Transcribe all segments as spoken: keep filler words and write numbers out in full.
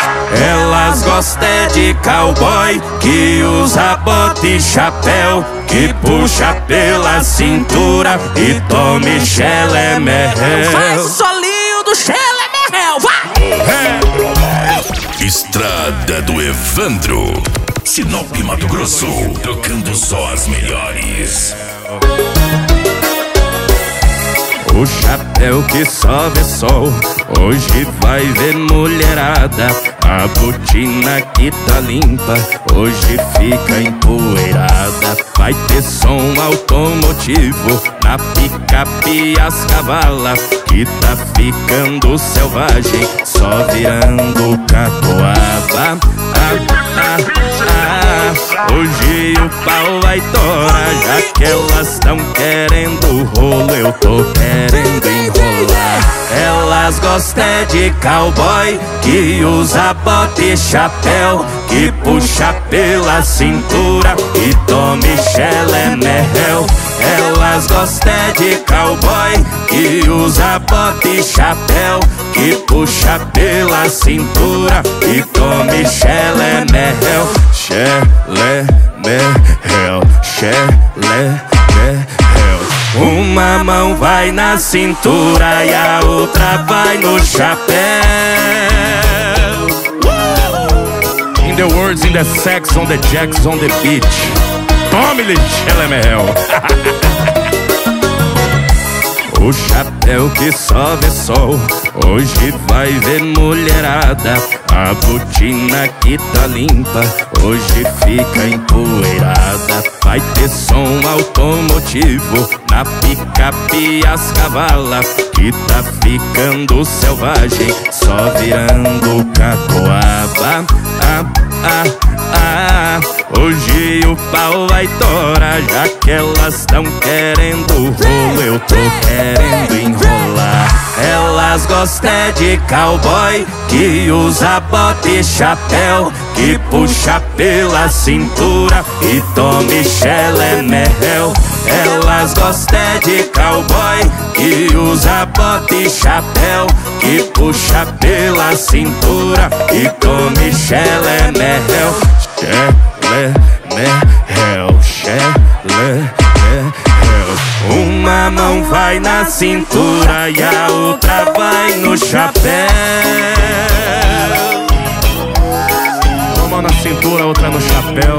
Elas gostam é de cowboy que usa bota e chapéu, que puxa pela cintura e tome xelemerréu. Faz o solinho do xelemerréu, vai! É. Estrada do Evandro, Sinop, Mato Grosso, tocando só as melhores. O chapéu que só vê sol, hoje vai ver mulherada. A botina que tá limpa, hoje fica empoeirada. Vai ter som automotivo na picape e as cavalas, que tá ficando selvagem, só virando catuaba. Ah, ah, ah, hoje o pau vai torar, já que elas tão querendo rolo, eu tô querendo enrolar. Elas gostam é de cowboy que usa bota e chapéu, que puxa pela cintura e tome xelemerréu. Elas gostam é de cowboy que usa bota e chapéu, que puxa pela cintura e tome xelemerréu. Xelemerréu, xelemerréu. Uma mão vai na cintura e a outra vai no chapéu. In the words, in the sex, on the jacks, on the beach. Tome-lhe xelemerréu. O chapéu que só vê sol, hoje vai ver mulherada. A botina que tá limpa, hoje fica empoeirada. Vai ter som automotivo na picape e as cavalas, que tá ficando selvagem, só virando catuaba. Ah, ah, ah, hoje o pau vai torar, já que elas tão querendo rolo, eu tô querendo enrolar. Elas gostam é de cowboy que usa bota e chapéu, que puxa pela cintura e tome xelemerréu. Elas gostam é de cowboy que usa bota e chapéu, que puxa pela cintura e tome xelemerréu. Xelemerréu, xelemerréu. Uma mão vai na cintura e a outra vai no chapéu. Uma mão na cintura, outra no chapéu.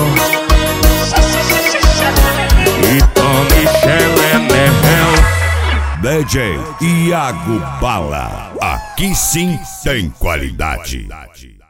E tome xelemerréu. D J Iago Bala, aqui sim tem qualidade.